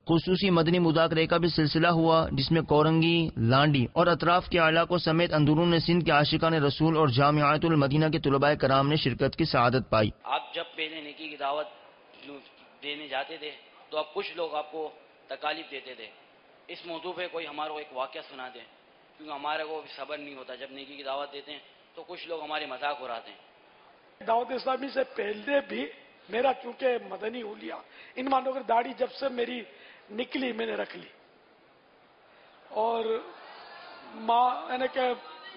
خصوصی مدنی مذاکرے کا بھی سلسلہ ہوا، جس میں کورنگی، لانڈی اور اطراف کے علاقوں سمیت اندرون سندھ کے عاشقان رسول اور جامعۃ المدینہ کے طلباء کرام نے شرکت کی سعادت پائی۔ آپ جب پہلے نیکی کی دعوت دینے جاتے تھے تو اب کچھ لوگ آپ کو تکالیف دیتے تھے، اس موضوع پہ کوئی ہمارا ایک واقعہ سنا دیں، کیونکہ ہمارے کو صبر نہیں ہوتا، جب نیکی کی دعوت دیتے ہیں تو کچھ لوگ ہمارے مذاق اڑاتے ہیں۔ دعوت اسلامی سے پہلے بھی میرا چونکہ مدنی حلیہ، ان مانو کہ داڑھی جب سے میری نکلی میں نے رکھ لی، اور یعنی کہ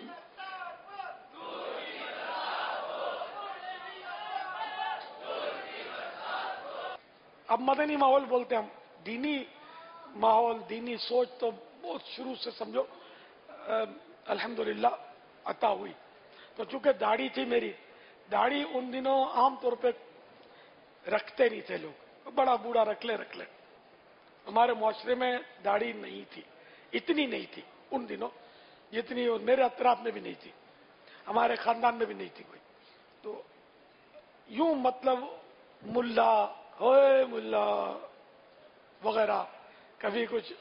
اب مدنی ماحول بولتے ہیں ہم، دینی ماحول، دینی سوچ تو بہت شروع سے سمجھو الحمدللہ عطا ہوئی۔ تو چونکہ داڑھی تھی میری، داڑھی ان دنوں عام طور پہ رکھتے نہیں تھے لوگ، بڑا بوڑھا رکھ لے۔ ہمارے معاشرے میں داڑھی نہیں تھی، اتنی نہیں تھی ان دنوں جتنی میرے اطراف میں بھی نہیں تھی، ہمارے خاندان میں بھی نہیں تھی کوئی۔ تو یوں مطلب ملا ہوئے ملا وغیرہ، کبھی کچھ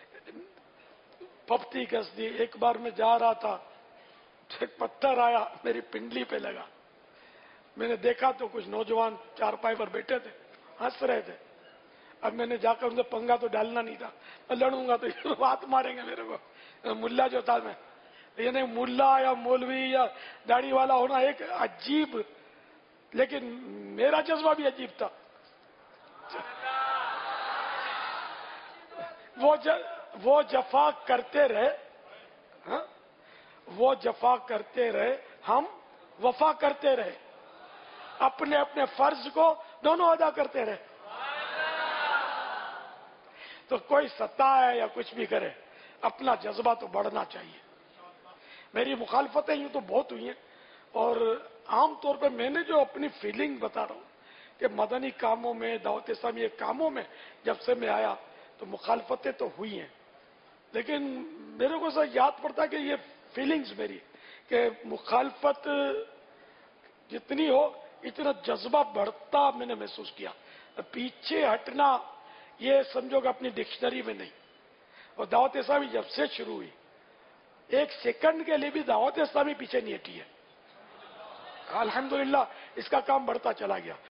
پپتی کس دی۔ ایک بار میں جا رہا تھا، ایک پتھر آیا میری پنڈلی پہ لگا، میں نے دیکھا تو کچھ نوجوان چارپائی پر بیٹھے تھے، ہنس رہے تھے۔ اب میں نے جا کر ان سے پنگا تو ڈالنا نہیں تھا، میں لڑوں گا تو یہ بات ماریں گے میرے کو۔ ملا جو تھا میں، یعنی ملا یا مولوی یا داڑھی والا ہونا ایک عجیب، لیکن میرا جذبہ بھی عجیب تھا۔ وہ جفا کرتے رہے، وہ جفا کرتے رہے، ہم وفا کرتے رہے، اپنے اپنے فرض کو دونوں ادا کرتے رہے۔ تو کوئی ستائے یا کچھ بھی کرے، اپنا جذبہ تو بڑھنا چاہیے۔ میری مخالفتیں یوں تو بہت ہوئی ہیں، اور عام طور پہ میں نے جو اپنی فیلنگ بتا رہا ہوں کہ مدنی کاموں میں، دعوت اسلامی کاموں میں جب سے میں آیا تو مخالفتیں تو ہوئی ہیں، لیکن میرے کو سر یاد پڑتا کہ یہ فیلنگز میری کہ مخالفت جتنی ہو اتنا جذبہ بڑھتا میں نے محسوس کیا۔ پیچھے ہٹنا یہ سمجھو کہ اپنی ڈکشنری میں نہیں۔ اور دعوت اسلامی جب سے شروع ہوئی، ایک سیکنڈ کے لیے بھی دعوت اسلامی پیچھے نہیں ہٹی ہے، الحمدللہ اس کا کام بڑھتا چلا گیا۔